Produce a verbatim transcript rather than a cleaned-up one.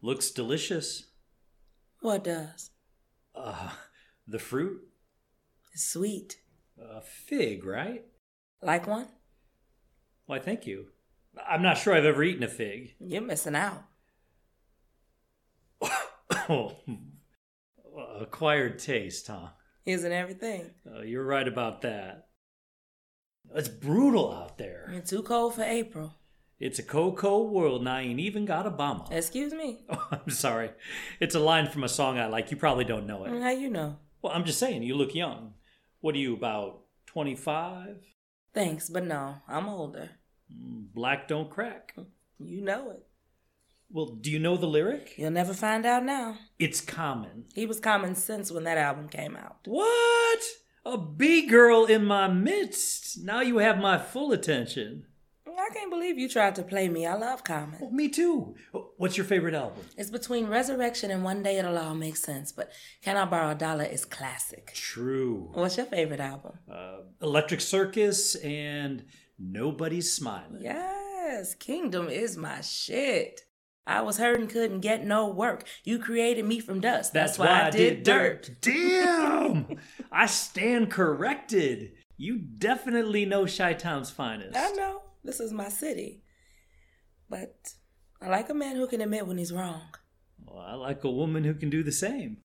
Looks delicious. What does? Uh, the fruit? It's sweet. A fig, right? Like one? Why, thank you. I'm not sure I've ever eaten a fig. You're missing out. Oh, acquired taste, huh? Isn't everything? Uh, you're right about that. It's brutal out there. It's too cold for April. It's a cold, cold world, and I ain't even got a bomber. Excuse me? Oh, I'm sorry. It's a line from a song I like. You probably don't know it. How you know? Well, I'm just saying, you look young. What are you, about twenty-five? Thanks, but no, I'm older. Black don't crack. You know it. Well, do you know the lyric? You'll never find out now. It's common. He was common sense when that album came out. What? A B-girl in my midst. Now you have my full attention. I can't believe you tried to play me. I love Common. Well, me too. What's your favorite album? It's between Resurrection and One Day It'll All Make Sense, but Can I Borrow a Dollar is classic. True. What's your favorite album? Uh, Electric Circus and Nobody's Smiling. Yes, Kingdom is my shit. I was hurting, couldn't get no work. You created me from dust. That's, That's why, why I did, did dirt. dirt. Damn! I stand corrected. You definitely know Chi-Town's finest. I know. This is my city. But I like a man who can admit when he's wrong. Well, I like a woman who can do the same.